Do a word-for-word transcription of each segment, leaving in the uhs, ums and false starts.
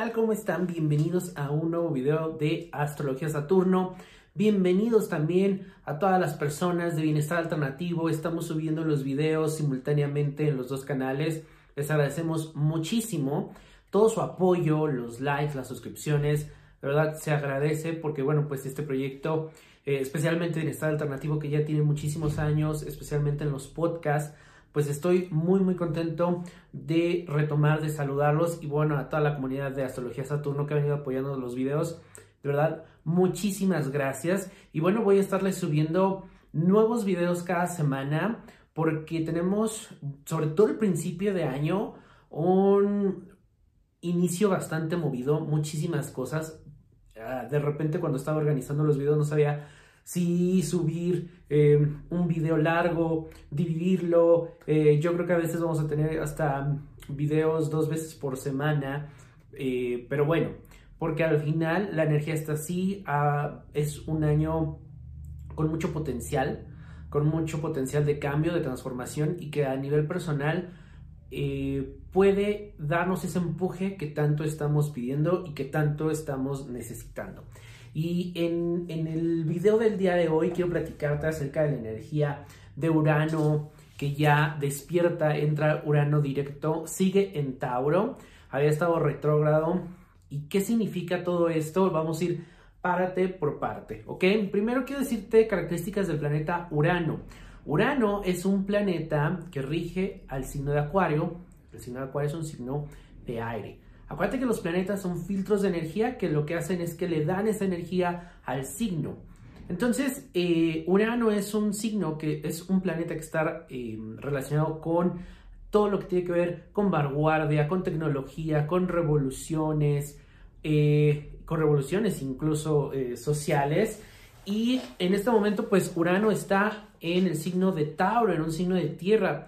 tal? ¿Cómo están? Bienvenidos a un nuevo video de Astrología Saturno. Bienvenidos también a todas las personas de Bienestar Alternativo. Estamos subiendo los videos simultáneamente en los dos canales. Les agradecemos muchísimo todo su apoyo, los likes, las suscripciones. De verdad se agradece porque, bueno, pues este proyecto, eh, especialmente Bienestar Alternativo, que ya tiene muchísimos años, especialmente en los podcasts, pues estoy muy muy contento de retomar, de saludarlos y bueno, a toda la comunidad de Astrología Saturno que ha venido apoyando los videos. De verdad, muchísimas gracias. Y bueno, voy a estarles subiendo nuevos videos cada semana porque tenemos, sobre todo el principio de año, un inicio bastante movido, muchísimas cosas. De repente cuando estaba organizando los videos no sabía si subir eh, un video largo, dividirlo. Eh, yo creo que a veces vamos a tener hasta videos dos veces por semana. Eh, pero bueno, porque al final la energía está así. Uh, es un año con mucho potencial, con mucho potencial de cambio, de transformación y que a nivel personal eh, puede darnos ese empuje que tanto estamos pidiendo y que tanto estamos necesitando. Y en, en el video del día de hoy quiero platicarte acerca de la energía de Urano, que ya despierta, entra Urano directo, sigue en Tauro, había estado retrógrado. ¿Y qué significa todo esto? Vamos a ir parte por parte, ¿ok? Primero quiero decirte características del planeta Urano. Urano es un planeta que rige al signo de Acuario. El signo de Acuario es un signo de aire. Acuérdate que los planetas son filtros de energía que lo que hacen es que le dan esa energía al signo. Entonces, eh, Urano es un signo que es un planeta que está eh, relacionado con todo lo que tiene que ver con vanguardia, con tecnología, con revoluciones, eh, con revoluciones incluso eh, sociales. Y en este momento, pues, Urano está en el signo de Tauro, en un signo de tierra.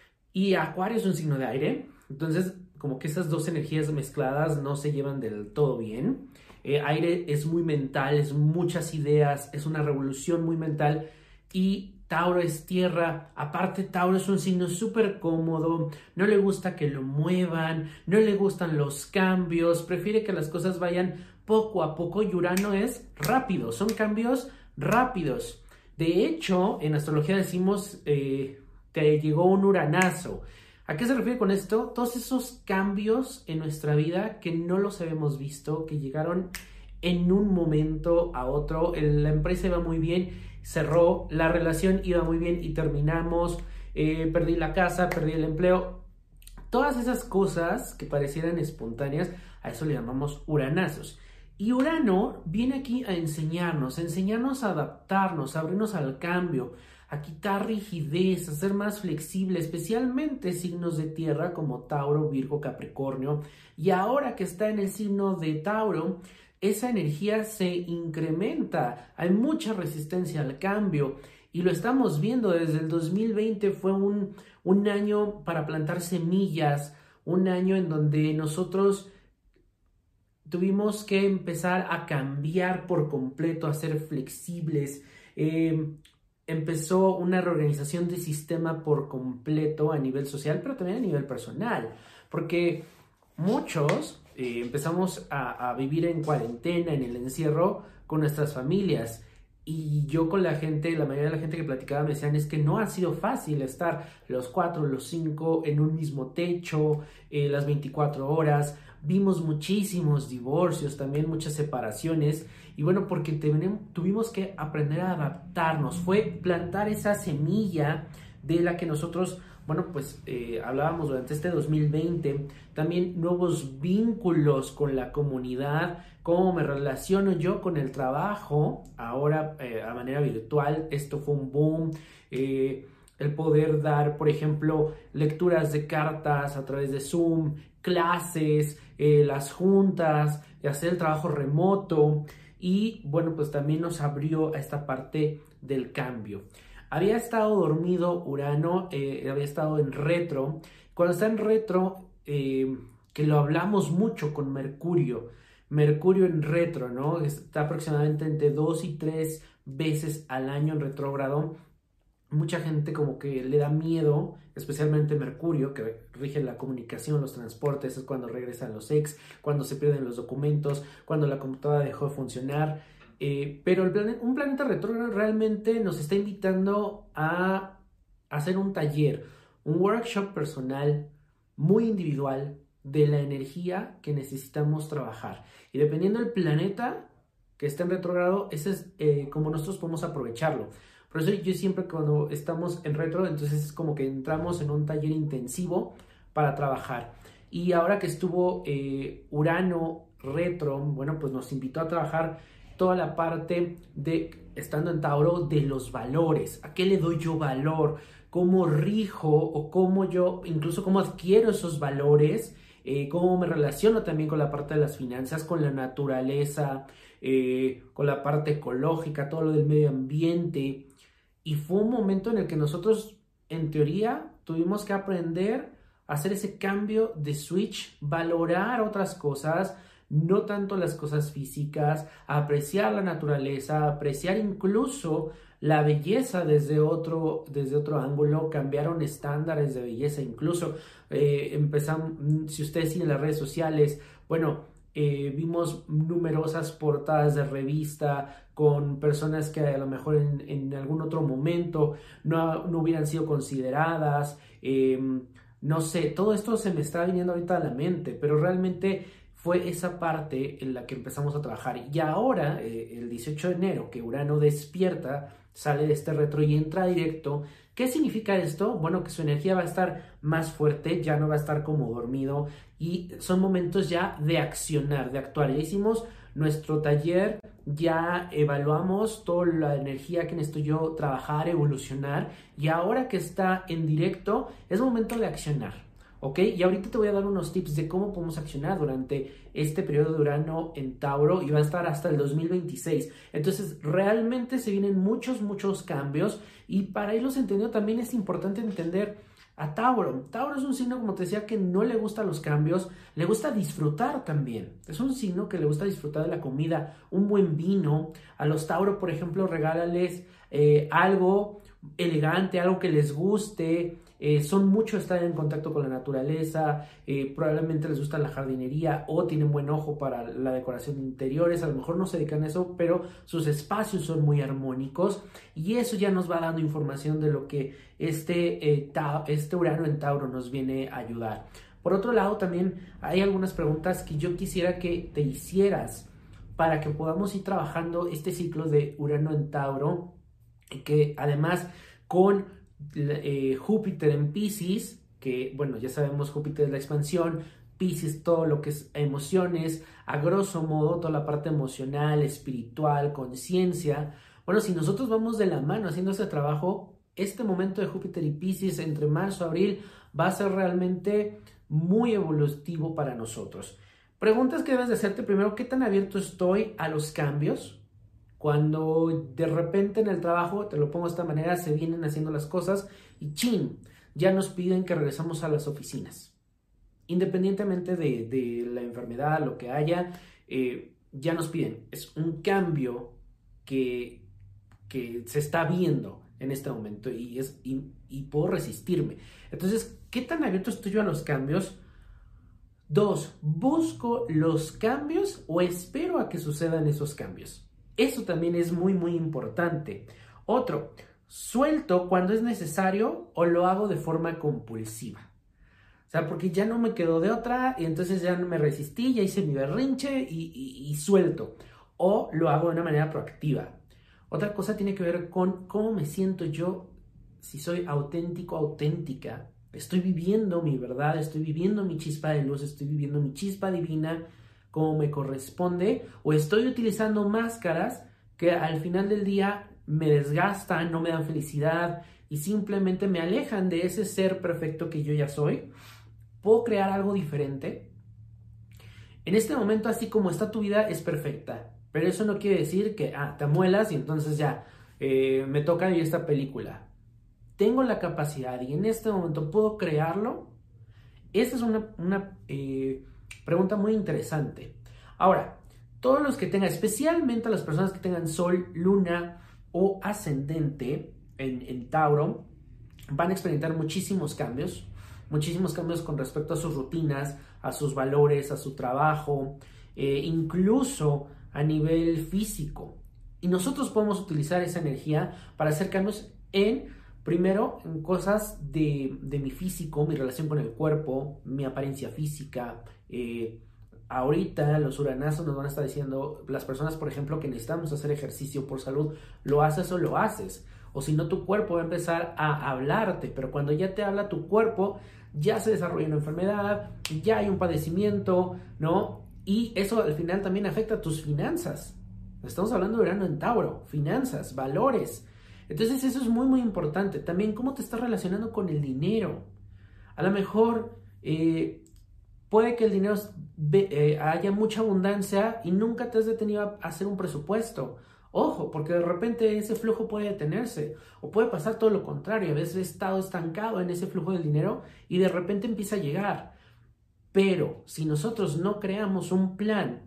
Y Acuario es un signo de aire. Entonces, como que esas dos energías mezcladas no se llevan del todo bien. Eh, aire es muy mental, es muchas ideas, es una revolución muy mental. Y Tauro es tierra. Aparte, Tauro es un signo súper cómodo. No le gusta que lo muevan, no le gustan los cambios. Prefiere que las cosas vayan poco a poco. Y Urano es rápido, son cambios rápidos. De hecho, en astrología decimos, eh, te llegó un uranazo. ¿A qué se refiere con esto? Todos esos cambios en nuestra vida que no los habíamos visto, que llegaron en un momento a otro. La empresa iba muy bien, cerró, la relación iba muy bien y terminamos. Eh, perdí la casa, perdí el empleo. Todas esas cosas que parecieran espontáneas, a eso le llamamos uranazos. Y Urano viene aquí a enseñarnos, a enseñarnos a adaptarnos, a abrirnos al cambio, a quitar rigidez, a ser más flexible, especialmente signos de tierra como Tauro, Virgo, Capricornio. Y ahora que está en el signo de Tauro, esa energía se incrementa. Hay mucha resistencia al cambio y lo estamos viendo desde el dos mil veinte. Fue un, un año para plantar semillas, un año en donde nosotros tuvimos que empezar a cambiar por completo, a ser flexibles. Eh, empezó una reorganización del sistema por completo a nivel social, pero también a nivel personal, porque muchos eh, empezamos a, a vivir en cuarentena, en el encierro con nuestras familias. Y yo con la gente, la mayoría de la gente que platicaba me decían es que no ha sido fácil estar los cuatro, los cinco en un mismo techo, eh, las veinticuatro horas. Vimos muchísimos divorcios, también muchas separaciones. Y bueno, porque tuvimos que aprender a adaptarnos. Fue plantar esa semilla de la que nosotros, bueno, pues eh, hablábamos durante este dos mil veinte. También nuevos vínculos con la comunidad, cómo me relaciono yo con el trabajo, ahora eh, a manera virtual. Esto fue un boom. Eh, el poder dar, por ejemplo, lecturas de cartas a través de Zoom, clases, eh, las juntas, hacer el trabajo remoto. Y bueno, pues también nos abrió a esta parte del cambio. Había estado dormido Urano, eh, había estado en retro. Cuando está en retro, eh, que lo hablamos mucho con Mercurio, Mercurio en retro, ¿no? Está aproximadamente entre dos y tres veces al año en retrógrado. mucha gente como que le da miedo, especialmente Mercurio, que rige la comunicación, los transportes, es cuando regresan los ex, cuando se pierden los documentos, cuando la computadora dejó de funcionar. Eh, pero el plan un planeta retrógrado realmente nos está invitando a hacer un taller, un workshop personal muy individual de la energía que necesitamos trabajar. Y dependiendo del planeta que esté en retrógrado, ese es eh, como nosotros podemos aprovecharlo. Por eso yo siempre cuando estamos en retro, entonces es como que entramos en un taller intensivo para trabajar. Y ahora que estuvo eh, Urano retro, bueno, pues nos invitó a trabajar toda la parte de, estando en Tauro, de los valores. ¿A qué le doy yo valor? ¿Cómo rijo o cómo yo, incluso cómo adquiero esos valores? Eh, cómo me relaciono también con la parte de las finanzas, con la naturaleza, eh, con la parte ecológica, todo lo del medio ambiente. Y fue un momento en el que nosotros, en teoría, tuvimos que aprender a hacer ese cambio de switch, valorar otras cosas, no tanto las cosas físicas, apreciar la naturaleza, apreciar incluso la belleza desde otro, desde otro ángulo. Cambiaron estándares de belleza, incluso eh, empezamos, si ustedes siguen las redes sociales, bueno, eh, vimos numerosas portadas de revista con personas que a lo mejor en, en algún otro momento no, no hubieran sido consideradas, eh, no sé, todo esto se me está viniendo ahorita a la mente, pero realmente fue esa parte en la que empezamos a trabajar. Y ahora, eh, el dieciocho de enero, que Urano despierta, sale de este retro y entra directo. ¿Qué significa esto? Bueno, que su energía va a estar más fuerte, ya no va a estar como dormido, y son momentos ya de accionar, de actuar. Ya hicimos nuestro taller, ya evaluamos toda la energía que necesito yo trabajar, evolucionar, y ahora que está en directo, es momento de accionar. ¿Ok? Y ahorita te voy a dar unos tips de cómo podemos accionar durante este periodo de Urano en Tauro, y va a estar hasta el dos mil veintiséis. Entonces, realmente se vienen muchos, muchos cambios, y para irlos entendiendo también es importante entender a Tauro. Tauro es un signo, como te decía, que no le gustan los cambios, le gusta disfrutar también. Es un signo que le gusta disfrutar de la comida, un buen vino. A los Tauro, por ejemplo, regálales eh, algo elegante, algo que les guste. Eh, son mucho estar en contacto con la naturaleza, eh, probablemente les gusta la jardinería o tienen buen ojo para la decoración de interiores. A lo mejor no se dedican a eso, pero sus espacios son muy armónicos, y eso ya nos va dando información de lo que este, eh, ta, este Urano en Tauro nos viene a ayudar. Por otro lado, también hay algunas preguntas que yo quisiera que te hicieras para que podamos ir trabajando este ciclo de Urano en Tauro, que además con Eh, Júpiter en Piscis, que bueno, ya sabemos, Júpiter es la expansión, Piscis todo lo que es emociones, a grosso modo toda la parte emocional, espiritual, conciencia. Bueno, si nosotros vamos de la mano haciendo ese trabajo, este momento de Júpiter y Piscis entre marzo y abril va a ser realmente muy evolutivo para nosotros. Preguntas que debes de hacerte primero: ¿qué tan abierto estoy a los cambios? Cuando de repente en el trabajo, te lo pongo de esta manera, se vienen haciendo las cosas y ¡chin!, ya nos piden que regresamos a las oficinas. Independientemente de, de la enfermedad, lo que haya, eh, ya nos piden. Es un cambio que, que se está viendo en este momento, y, es, y, y puedo resistirme. Entonces, ¿qué tan abierto estoy yo a los cambios? Dos, ¿busco los cambios o espero a que sucedan esos cambios? Eso también es muy, muy importante. Otro, ¿suelto cuando es necesario o lo hago de forma compulsiva? O sea, porque ya no me quedo de otra, y entonces ya no me resistí, ya hice mi berrinche y, y, y suelto. O lo hago de una manera proactiva. Otra cosa tiene que ver con cómo me siento yo, si soy auténtico, auténtica. Estoy viviendo mi verdad, estoy viviendo mi chispa de luz, estoy viviendo mi chispa divina como me corresponde, o estoy utilizando máscaras que al final del día me desgastan, no me dan felicidad y simplemente me alejan de ese ser perfecto que yo ya soy. ¿Puedo crear algo diferente? En este momento, así como está tu vida, es perfecta, pero eso no quiere decir que ah, te amuelas y entonces ya eh, me toca vivir esta película. Tengo la capacidad y en este momento puedo crearlo. Esa es una, una eh, pregunta muy interesante. Ahora, todos los que tengan, especialmente las personas que tengan Sol, Luna o Ascendente en, en Tauro van a experimentar muchísimos cambios, muchísimos cambios con respecto a sus rutinas, a sus valores, a su trabajo, eh, incluso a nivel físico. Y nosotros podemos utilizar esa energía para hacer cambios en, primero, en cosas de, de mi físico, mi relación con el cuerpo, mi apariencia física. Eh, ahorita los uranazos nos van a estar diciendo, las personas, por ejemplo, que necesitamos hacer ejercicio por salud, ¿lo haces o lo haces? O si no, tu cuerpo va a empezar a hablarte, pero cuando ya te habla tu cuerpo, ya se desarrolla una enfermedad, ya hay un padecimiento, ¿no? Y eso al final también afecta a tus finanzas. Estamos hablando de Urano en Tauro, finanzas, valores. Entonces eso es muy muy importante. También cómo te estás relacionando con el dinero. A lo mejor eh, puede que el dinero eh, haya mucha abundancia y nunca te has detenido a hacer un presupuesto. Ojo, porque de repente ese flujo puede detenerse o puede pasar todo lo contrario. A veces he estado estancado en ese flujo del dinero y de repente empieza a llegar. Pero si nosotros no creamos un plan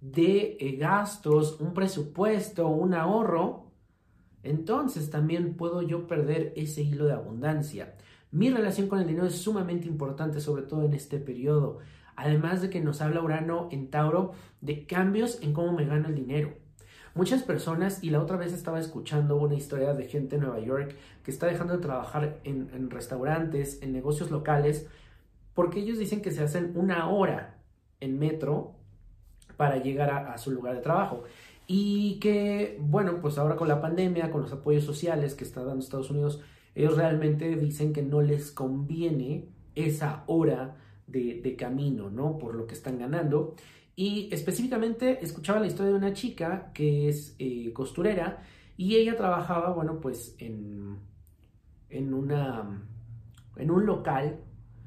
de eh, gastos, un presupuesto, un ahorro, entonces también puedo yo perder ese hilo de abundancia. Mi relación con el dinero es sumamente importante, sobre todo en este periodo. Además de que nos habla Urano en Tauro de cambios en cómo me gano el dinero. Muchas personas, y la otra vez estaba escuchando una historia de gente en Nueva York que está dejando de trabajar en, en restaurantes, en negocios locales, porque ellos dicen que se hacen una hora en metro para llegar a, a su lugar de trabajo. Y que, bueno, pues ahora con la pandemia, con los apoyos sociales que está dando Estados Unidos, ellos realmente dicen que no les conviene esa hora de, de camino, ¿no? Por lo que están ganando. Y específicamente escuchaba la historia de una chica que es eh, costurera y ella trabajaba, bueno, pues en, en, una, en un local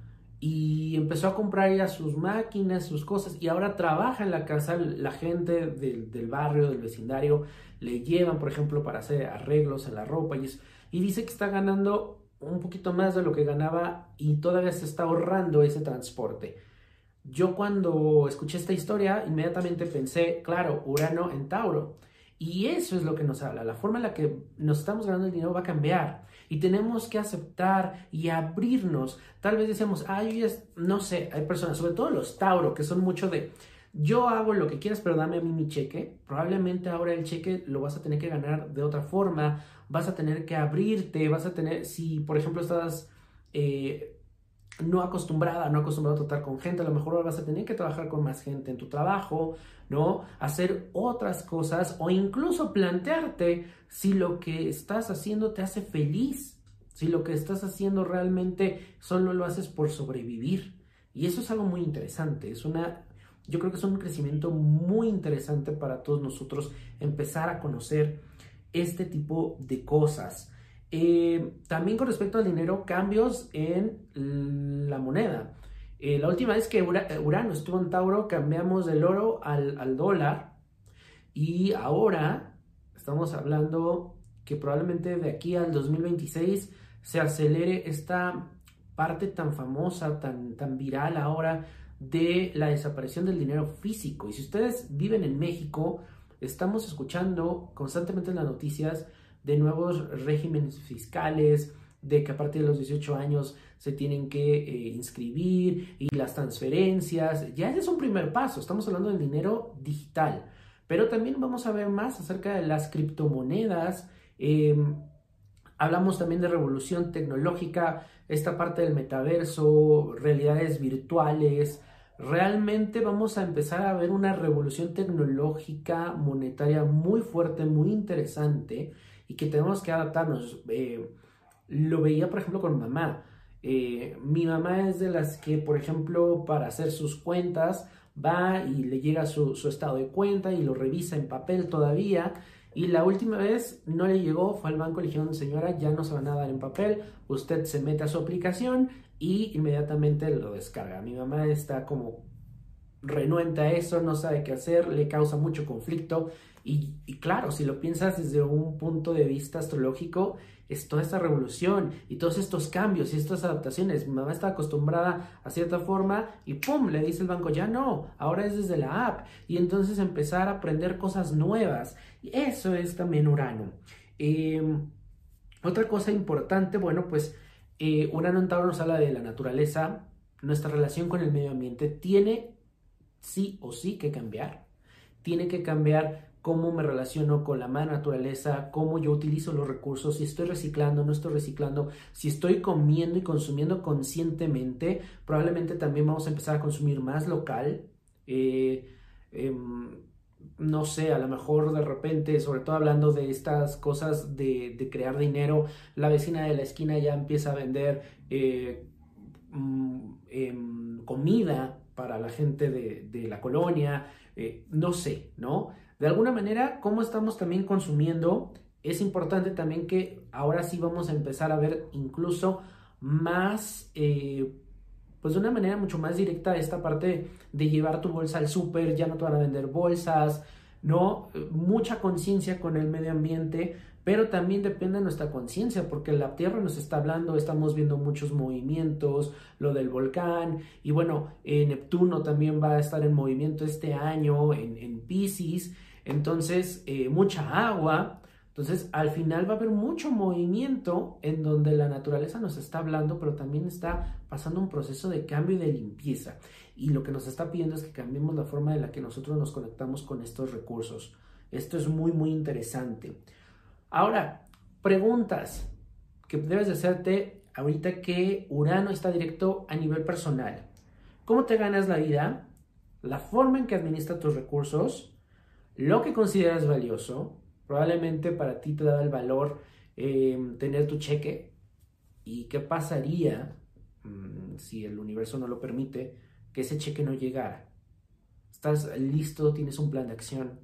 y empezó a comprar ya sus máquinas, sus cosas y ahora trabaja en la casa. La gente del, del barrio, del vecindario, le llevan, por ejemplo, para hacer arreglos en la ropa y, eso, y dice que está ganando un poquito más de lo que ganaba y todavía se está ahorrando ese transporte. Yo cuando escuché esta historia, inmediatamente pensé, claro, Urano en Tauro. Y eso es lo que nos habla. La forma en la que nos estamos ganando el dinero va a cambiar. Y tenemos que aceptar y abrirnos. Tal vez decimos, ay, ah, no sé, hay personas, sobre todo los Tauro, que son mucho de, yo hago lo que quieras, pero dame a mí mi cheque. Probablemente ahora el cheque lo vas a tener que ganar de otra forma. Vas a tener que abrirte, vas a tener, si por ejemplo estás... Eh, no acostumbrada, no acostumbrado a tratar con gente, a lo mejor ahora vas a tener que trabajar con más gente en tu trabajo, ¿no? Hacer otras cosas o incluso plantearte si lo que estás haciendo te hace feliz, si lo que estás haciendo realmente solo lo haces por sobrevivir. Y eso es algo muy interesante, es una, yo creo que es un crecimiento muy interesante para todos nosotros empezar a conocer este tipo de cosas. Eh, también con respecto al dinero, cambios en la moneda. Eh, la última vez que Urano estuvo en Tauro, cambiamos del oro al, al dólar y ahora estamos hablando que probablemente de aquí al dos mil veintiséis se acelere esta parte tan famosa, tan, tan viral ahora de la desaparición del dinero físico. Y si ustedes viven en México, estamos escuchando constantemente en las noticias de nuevos regímenes fiscales, de que a partir de los dieciocho años se tienen que eh, inscribir y las transferencias. Ya ese es un primer paso, estamos hablando del dinero digital, pero también vamos a ver más acerca de las criptomonedas. Eh, hablamos también de revolución tecnológica, esta parte del metaverso, realidades virtuales. Realmente vamos a empezar a ver una revolución tecnológica monetaria muy fuerte, muy interesante, y que tenemos que adaptarnos. Eh, lo veía, por ejemplo, con mi mamá. Eh, mi mamá es de las que, por ejemplo, para hacer sus cuentas, va y le llega su, su estado de cuenta y lo revisa en papel todavía. Y la última vez no le llegó, fue al banco y le dijeron, señora, ya no se van a dar en papel, usted se mete a su aplicación y inmediatamente lo descarga. Mi mamá está como renuente a eso, no sabe qué hacer, le causa mucho conflicto. Y, y claro, si lo piensas desde un punto de vista astrológico, es toda esta revolución y todos estos cambios y estas adaptaciones. Mi mamá está acostumbrada a cierta forma y ¡pum! Le dice el banco, ya no, ahora es desde la app. Y entonces empezar a aprender cosas nuevas. Y eso es también Urano. Eh, Otra cosa importante, bueno, pues eh, Urano en Tauro nos habla de la naturaleza. Nuestra relación con el medio ambiente tiene sí o sí que cambiar. Tiene que cambiar cómo me relaciono con la madre naturaleza, cómo yo utilizo los recursos, si estoy reciclando, no estoy reciclando, si estoy comiendo y consumiendo conscientemente. Probablemente también vamos a empezar a consumir más local. Eh, eh, no sé, a lo mejor de repente, sobre todo hablando de estas cosas de, de crear dinero, la vecina de la esquina ya empieza a vender eh, mm, eh, comida para la gente de, de la colonia, eh, no sé, ¿no? De alguna manera, cómo estamos también consumiendo, es importante también que ahora sí vamos a empezar a ver incluso más... Eh, pues de una manera mucho más directa esta parte de llevar tu bolsa al súper, ya no te van a vender bolsas, ¿no? Mucha conciencia con el medio ambiente, pero también depende de nuestra conciencia, porque la Tierra nos está hablando, estamos viendo muchos movimientos, lo del volcán, y bueno, eh, Neptuno también va a estar en movimiento este año en, en Piscis, entonces eh, mucha agua. Entonces, al final va a haber mucho movimiento en donde la naturaleza nos está hablando, pero también está pasando un proceso de cambio y de limpieza. Y lo que nos está pidiendo es que cambiemos la forma en la que nosotros nos conectamos con estos recursos. Esto es muy, muy interesante. Ahora, preguntas que debes de hacerte ahorita que Urano está directo a nivel personal. ¿Cómo te ganas la vida? La forma en que administras tus recursos, lo que consideras valioso. Probablemente para ti te da el valor eh, tener tu cheque. ¿Y qué pasaría mmm, si el universo no lo permite que ese cheque no llegara? Estás listo, tienes un plan de acción,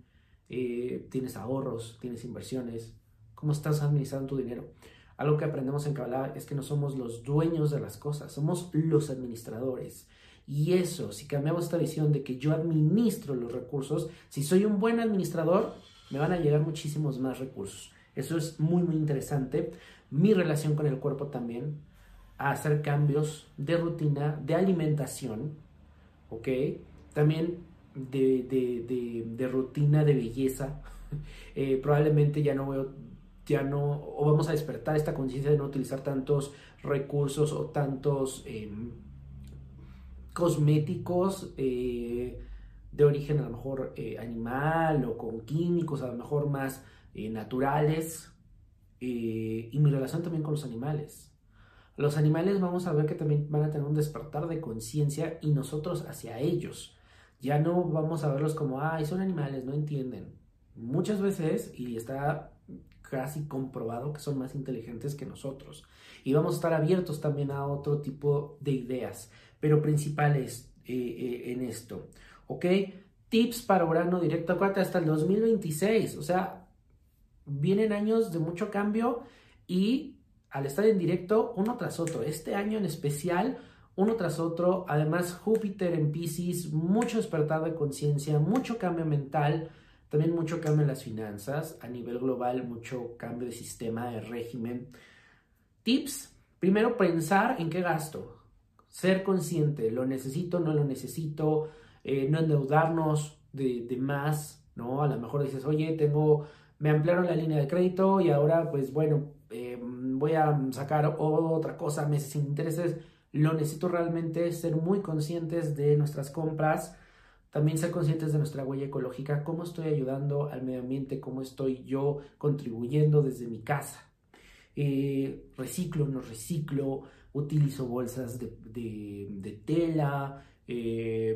eh, tienes ahorros, tienes inversiones. ¿Cómo estás administrando tu dinero? Algo que aprendemos en Kabbalah es que no somos los dueños de las cosas, somos los administradores. Y eso, si cambiamos esta visión de que yo administro los recursos, si soy un buen administrador, me van a llegar muchísimos más recursos. Eso es muy, muy interesante. Mi relación con el cuerpo también, a hacer cambios de rutina, de alimentación, ¿ok? También de, de, de, de rutina de belleza. Eh, probablemente ya no veo, ya no, o vamos a despertar esta conciencia de no utilizar tantos recursos o tantos eh, cosméticos eh, de origen a lo mejor eh, animal o con químicos, a lo mejor más eh, naturales, eh, y mi relación también con los animales. Los animales vamos a ver que también van a tener un despertar de conciencia y nosotros hacia ellos. Ya no vamos a verlos como, ay, son animales, no entienden. Muchas veces, y está casi comprobado que son más inteligentes que nosotros. Y vamos a estar abiertos también a otro tipo de ideas, pero principales eh, eh, en esto. ¿Ok? Tips para Urano directo, acuérdate, hasta el dos mil veintiséis. O sea, vienen años de mucho cambio y al estar en directo, uno tras otro. Este año en especial, uno tras otro. Además, Júpiter en Piscis, mucho despertar de conciencia, mucho cambio mental, también mucho cambio en las finanzas. A nivel global, mucho cambio de sistema, de régimen. Tips. Primero, pensar en qué gasto. Ser consciente. ¿Lo necesito? ¿No lo necesito? Eh, no endeudarnos de, de más, ¿no? A lo mejor dices, oye, tengo... me ampliaron la línea de crédito y ahora, pues bueno, eh, voy a sacar otra cosa, meses sin intereses. Lo necesito realmente, ser muy conscientes de nuestras compras, también ser conscientes de nuestra huella ecológica, cómo estoy ayudando al medio ambiente, cómo estoy yo contribuyendo desde mi casa. Eh, reciclo, no reciclo, utilizo bolsas de, de, de tela, eh,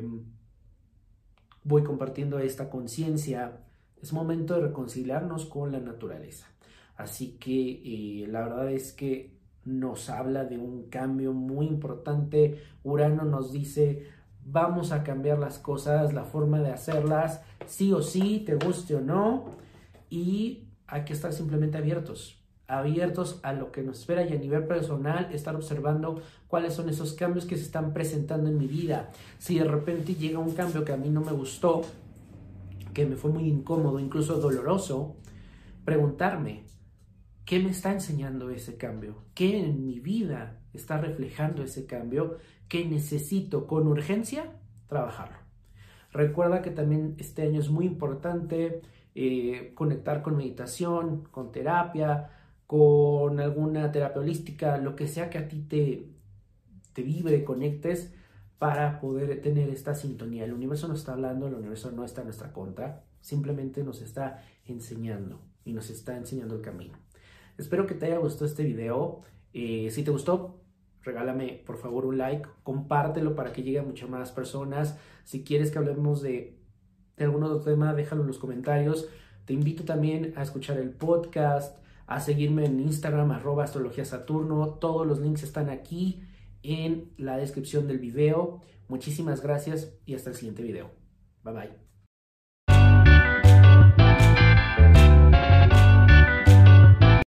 voy compartiendo esta conciencia. Es momento de reconciliarnos con la naturaleza. Así que eh, la verdad es que nos habla de un cambio muy importante. Urano nos dice, vamos a cambiar las cosas, la forma de hacerlas, sí o sí, te guste o no. Y hay que estar simplemente abiertos. abiertos a lo que nos espera y a nivel personal estar observando cuáles son esos cambios que se están presentando en mi vida. Si de repente llega un cambio que a mí no me gustó, que me fue muy incómodo, incluso doloroso, preguntarme, ¿qué me está enseñando ese cambio? ¿Qué en mi vida está reflejando ese cambio que necesito con urgencia trabajarlo? Recuerda que también este año es muy importante eh, conectar con meditación, con terapia, con alguna terapia holística, lo que sea que a ti te, te vibre, conectes, para poder tener esta sintonía. El universo nos está hablando, el universo no está en nuestra contra, simplemente nos está enseñando y nos está enseñando el camino. Espero que te haya gustado este video. Eh, si te gustó, regálame por favor un like, compártelo para que llegue a muchas más personas. Si quieres que hablemos de, de algún otro tema, déjalo en los comentarios. Te invito también a escuchar el podcast, a seguirme en Instagram, arroba astrología saturno. Todos los links están aquí en la descripción del video. Muchísimas gracias y hasta el siguiente video. Bye bye.